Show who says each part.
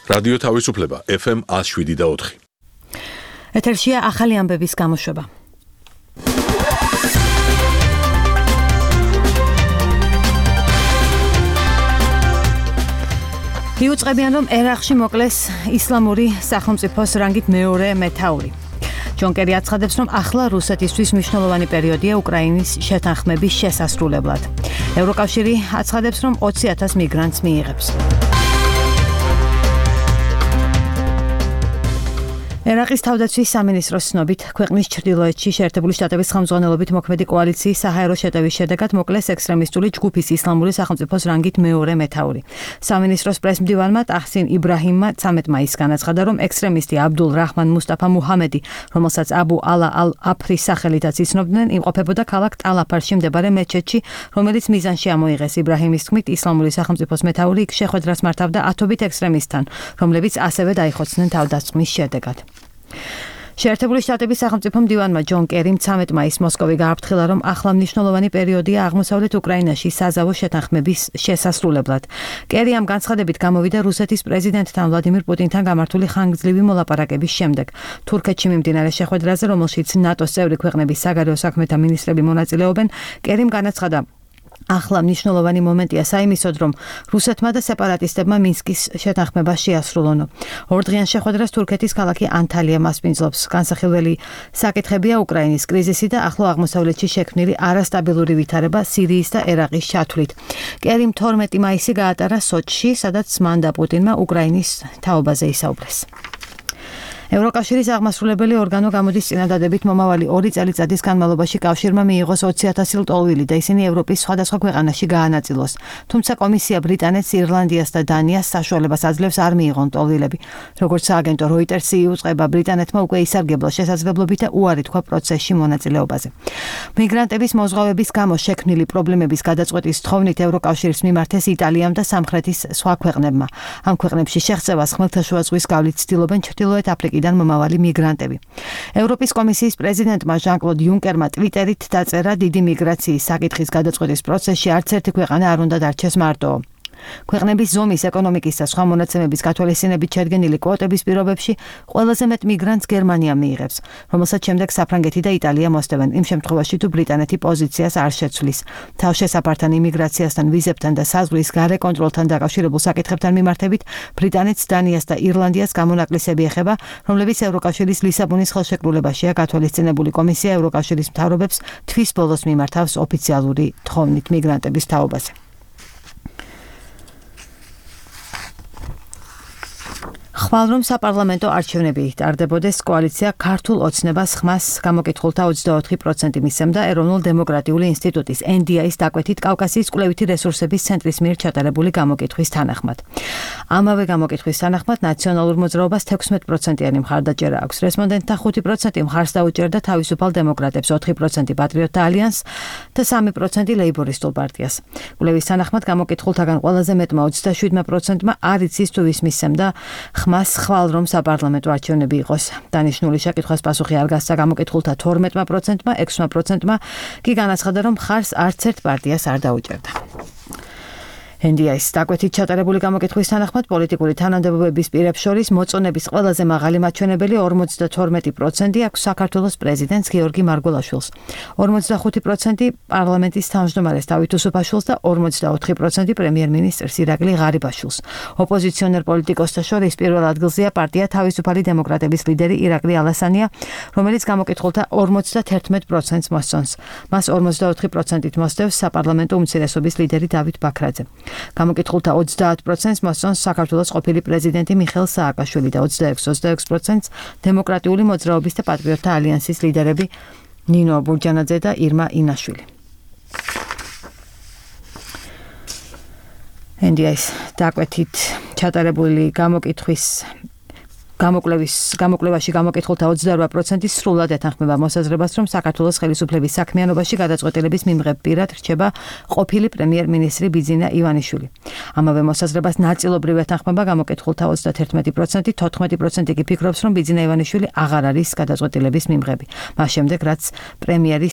Speaker 1: რადიო თავისუფლება FM 107.4.
Speaker 2: ეთერშია ახალი ამბების გამოშვება. იუწყებიან, რომ ერაყში მოკლეს ისლამური სახელმწიფოს რანგით მეორე მეთაური. ჯონ კერი აცხადებს, რომ ახლა რუსეთისთვის მნიშვნელოვანი პერიოდია უკრაინის შეთანხმების შესასრულებლად. ევროკავშირი აცხადებს, რომ 20,000 მიგრანტს მიიღებს. ერაყის თავდაცვის სამინისტროს ცნობით, ქვეყნის ჩრდილოეთში შეერთებული შტატების ხელმძღვანელობით მოქმედი კოალიციის საჰაერო შეტევის შედეგად მოკლეს ექსტრემისტული ჯგუფის ისლამური სახელმწიფოს რანგით მეორე მეთაური. სამინისტროს პრესმდივანმა ტაჰსინ იბრაჰიმმა 13 მაისს განაცხადა, რომ ექსტრემისტი აბდულ რაჰმან მუსტაფა მუჰამედი, რომელსაც აბუ ალა ალ-აფრის სახელითაც იცნობდნენ, იმყოფებოდა ქალაქ ტალაფარში მდებარე მეჩეთში, რომელიც მიზანში ამოიღეს. იბრაჰიმის თქმით, ისლამური სახელმწიფოს მეთაური იქ შეხვედრას მართავდა ათობით ექსტრემისტთან, რომლებიც ასევე დაიხოცნენ თავდასხმის შედეგად. შეერთებული შტატების სახელმწიფო მდივანმა ჯონ კერიმ 13 მაისს მოსკოვი გააფრთხილა, რომ ახლა მნიშვნელოვანი პერიოდია აღმოსავლეთ უკრაინაში საზავო შეთანხმების შესასრულებლად. კერი ამ განცხადებით გამოვიდა რუსეთის პრეზიდენტთან ვლადიმირ პუტინთან გამართული ხანგრძლივი მოლაპარაკების შემდეგ. თურქეთში მიმდინარე შეხვედრაზე, რომელშიც ნატოს წევრი ქვეყნების საგარეო საქმეთა მინისტრები მონაწილეობენ, კერიმ განაცხადა, ახლა მნიშვნელოვანი მომენტია საიმისოდ, რომ რუსეთმა და სეპარატისტებმა მინსკის შეთანხმება შეასრულონო. ორდღიან შეხვედრას თურქეთის ქალაქი ანტალია მასპინძლობს. განსახილველი საკითხებია უკრაინის კრიზისი და ახლო აღმოსავლეთში შექმნილი არასტაბილური ვითარება სირიის და ერაყის ჩათვლით. კერიმ 12 მაისი გაატარა სოჩში, სადაც მან და პუტინმა უკრაინის თაობაზე ისაუბრეს. ევროკავშირის აღმასრულებელი ორგანო გამოდის წინადადებით მომავალი 2 წელიწადის განმავლობაში კავშირმა მიიღოს 20,000 ლტოლვილი და ისინი ევროპის სხვადასხვა ქვეყანაში გაანაწილოს. თუმცა კომისია ბრიტანეთს, ირლანდიას და დანიას საშუალებას აძლევს არ მიიღონ ლტოლვილები. როგორც სააგენტო როიტერსი იუწყება, ბრიტანეთმა უკვე ისარგებლა შესაძლებლობით და უარი თქვა პროცესში მონაწილეობაზე. მიგრანტების მოზღვავების გამო შექმნილი პრობლემების გადაწყვეტის თხოვნით ევროკავშირს მიმართეს იტალიამ და სამხრეთის სხვა ქვეყნებმა. ამ ქვეყნებში შეღწევას ხმელთაშუა ზღვის გავლით ცდილობენ ჩრდილოეთ აფრიკიდან მომავალი მიგრანტები. ევროპის კომისიის პრეზიდენტმა ჟან-კლოდ იუნკერმა ტვიტერით დაწერა, დიდი მიგრაციის საკითხის გადაწყვეტის პროცესში არც ერთი ქვეყანა არ უნდა დარჩეს მარტო. ქვეყნების ზომის, ეკონომიკის და სხვა მონაცემების გათვალისწინებით შედგენილი კვოტების პირობებში ყველაზე მეტ მიგრანტს გერმანია მიიღებს, რომელსაც შემდეგ საფრანგეთი და იტალია მოსდევენ, იმ შემთხვევაში თუ ბრიტანეთი პოზიციას არ შეცვლის. თავშესაფართან, იმიგრაციასთან, ვიზებთან და საზღვრის გარე კონტროლთან დაკავშირებულ საკითხებთან მიმართებით ბრიტანეთს, დანიას და ირლანდიას გამონაკლისები ეხება, რომლებიც ევროკავშირის ლისაბონის ხელშეკრულებაშია გათვალისწინებული. კომისია ევროკავშირის მთავრობებს თვის ბოლოს მიმართავს ოფიციალური თხოვნით მიგრანტების თაობაზე. ხვალ რომ საპარლამენტო არჩევნები ტარდებოდეს, კოალიცია ქართულ ოცნებას ხმას გამოკითხულთა 24% მისცემდა ეროვნულ დემოკრატიული ინსტიტუტის NDI-ის დაკვეთით კავკასიის კვლევითი რესურსების ცენტრის მიერ ჩატარებული გამოკითხვის თანახმად. ამავე გამოკითხვის თანახმად ნაციონალურ მოძრაობას 16%-იანი მხარდაჭერა აქვს. რესპონდენტთა 5% მხარს დაუჭერდა თავისუფალ დემოკრატებს, 4% პატრიოტთა ალიანსს და 3% ლეიბორისტულ პარტიას. კვლევის თანახმად გამოკითხულთაგან ყველაზე მეტმა 27%-მა არ იცის თუ ვის მისცემდა ხმას ხვალ რომ საპარლამენტო არჩევნები იყოს. დანიშნული შეკითხვას პასუხი არ გასცა გამოკითხულთა 12%-მა, 6%-მა კი განაცხადა, რომ მხარს არც ერთ პარტიას არ დაუჭერდა. NDI-ის დაკვეთით ჩატარებული გამოკითხვის თანახმად პოლიტიკური თანამდებობების პირებს შორის მოწონების ყველაზე მაღალი მაჩვენებელი 52% აქვს საქართველოს პრეზიდენტს გიორგი მარგველაშვილს, 45% პარლამენტის თავმჯდომარეს დავით უსუფაშვილს და 44% პრემიერ-მინისტრს ირაკლი ღარიბაშვილს. ოპოზიციონერ პოლიტიკოსთა შორის პირველ ადგილზეა პარტია თავისუფალი დემოკრატების ლიდერი ირაკლი ალასანია, რომელიც გამოკითხულთა 51%-ს მოსწონს. მას 44%-ით მოსდევს საპარლამენტო უმცირესობის ლიდერი დავით ბაქრაძე. გამოკითხულთა 30%-ს მოსწონს საქართველოს ყოფილი პრეზიდენტი მიხეილ სააკაშვილი და 26%-ს დემოკრატიული მოძრაობის და პატრიოტთა ალიანსის ლიდერები ნინო ბურჯანაძე და ირმა ინაშვილი. NDI-ის დაკვეთით ჩატარებული გამოკვლევაში გამოკითხულთა 28% სრულად ეთანხმება მოსაზრებას, რომ საქართველოს ხელისუფლების საქმიანობაში გადაწყვეტილების მიმღებ პირად რჩება ყოფილი პრემიერ-მინისტრი ბიძინა ივანიშვილი. ამავე მოსაზრებას ნაწილობრივ ეთანხმება გამოკითხულთა 31%, 14% კი ფიქრობს, რომ ბიძინა ივანიშვილი აღარ არის გადაწყვეტილების მიმღები. მას შემდეგ, რაც პრემიერის